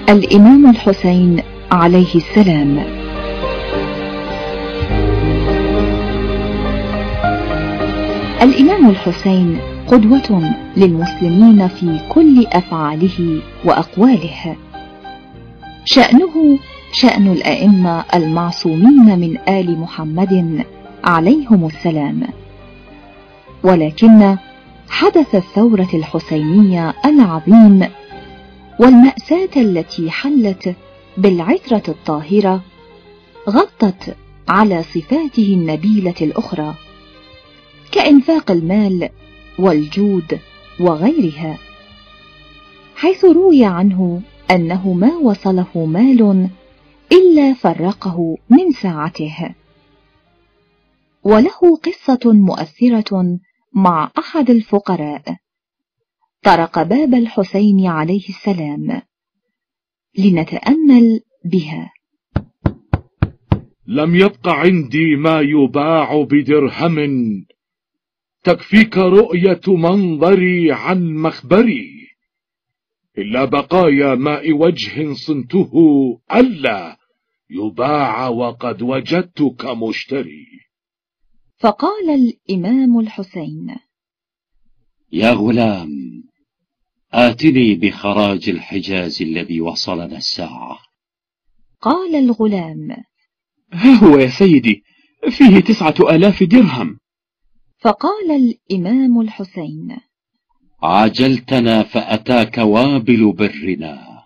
الإمام الحسين عليه السلام. الإمام الحسين قدوة للمسلمين في كل أفعاله وأقواله. شأنه شأن الأئمة المعصومين من آل محمد عليهم السلام. ولكن حدث الثورة الحسينية العظيم والمأساة التي حلت بالعترة الطاهرة غطت على صفاته النبيلة الأخرى كإنفاق المال والجود وغيرها، حيث روي عنه أنه ما وصله مال إلا فرقه من ساعته. وله قصة مؤثرة مع أحد الفقراء طرق باب الحسين عليه السلام، لنتأمل بها. لم يبق عندي ما يباع بدرهم، تكفيك رؤية منظري عن مخبري، إلا بقايا ماء وجه صنته ألا يباع وقد وجدتك مشتري. فقال الإمام الحسين: يا غلام، آتني بخراج الحجاز الذي وصلنا الساعة. قال الغلام: ها هو يا سيدي، فيه 9000 درهم. فقال الإمام الحسين: عاجلتنا فأتاك وابل برنا،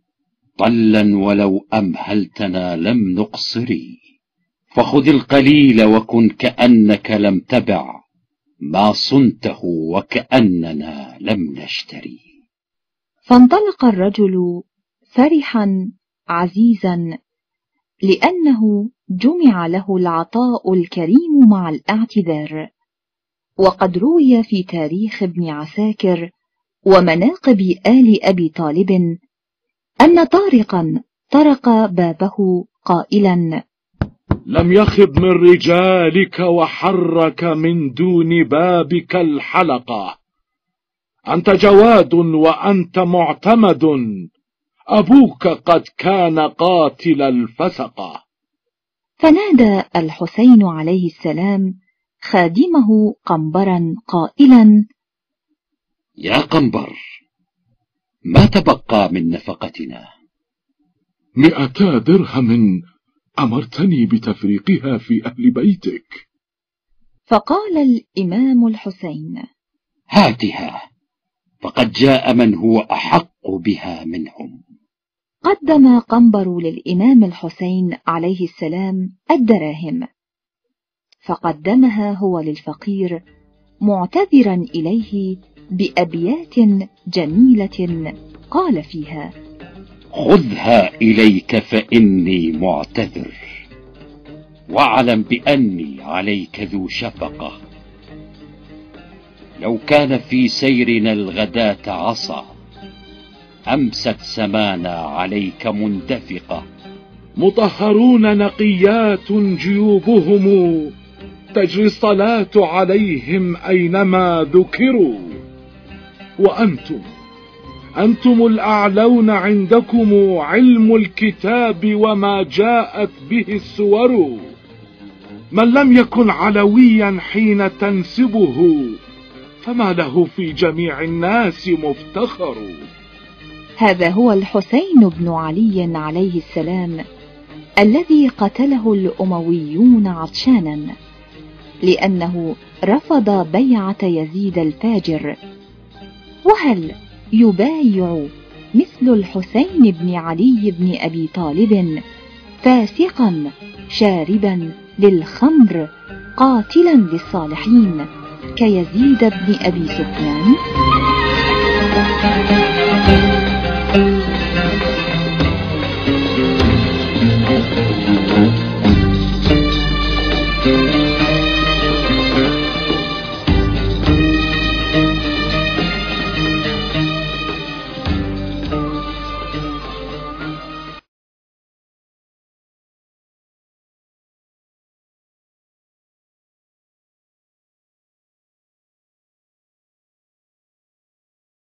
طلا ولو أمهلتنا لم نقصري، فخذ القليل وكن كأنك لم تبع ما صنته وكأننا لم نشتري. فانطلق الرجل فرحا عزيزا، لأنه جمع له العطاء الكريم مع الاعتذار. وقد روي في تاريخ ابن عساكر ومناقب آل أبي طالب أن طارقا طرق بابه قائلا: لم يخب من رجالك وحرك من دون بابك الحلقة، أنت جواد وأنت معتمد، أبوك قد كان قاتل الفسقة. فنادى الحسين عليه السلام خادمه قنبرا قائلا: يا قنبر، ما تبقى من نفقتنا؟ 200 درهم أمرتني بتفريقها في أهل بيتك. فقال الإمام الحسين: هاتها، فقد جاء من هو أحق بها منهم. قدم قنبر للإمام الحسين عليه السلام الدراهم، فقدمها هو للفقير معتذرا إليه بأبيات جميلة قال فيها: خذها إليك فإني معتذر، واعلم بأني عليك ذو شفقة. لو كان في سيرنا الغداة عصا، أمست سمانا عليك مندفقة. مطهرون نقيات جيوبهم، تجري الصلاة عليهم أينما ذكروا. وأنتم الأعلون، عندكم علم الكتاب وما جاءت به السور. من لم يكن علويا حين تنسبه، فما له في جميع الناس مفتخر. هذا هو الحسين بن علي عليه السلام الذي قتله الأمويون عطشانا، لأنه رفض بيعة يزيد الفاجر. وهل يبايع مثل الحسين بن علي بن أبي طالب فاسقا شاربا للخمر قاتلا للصالحين كيزيد بن أبي سفيان؟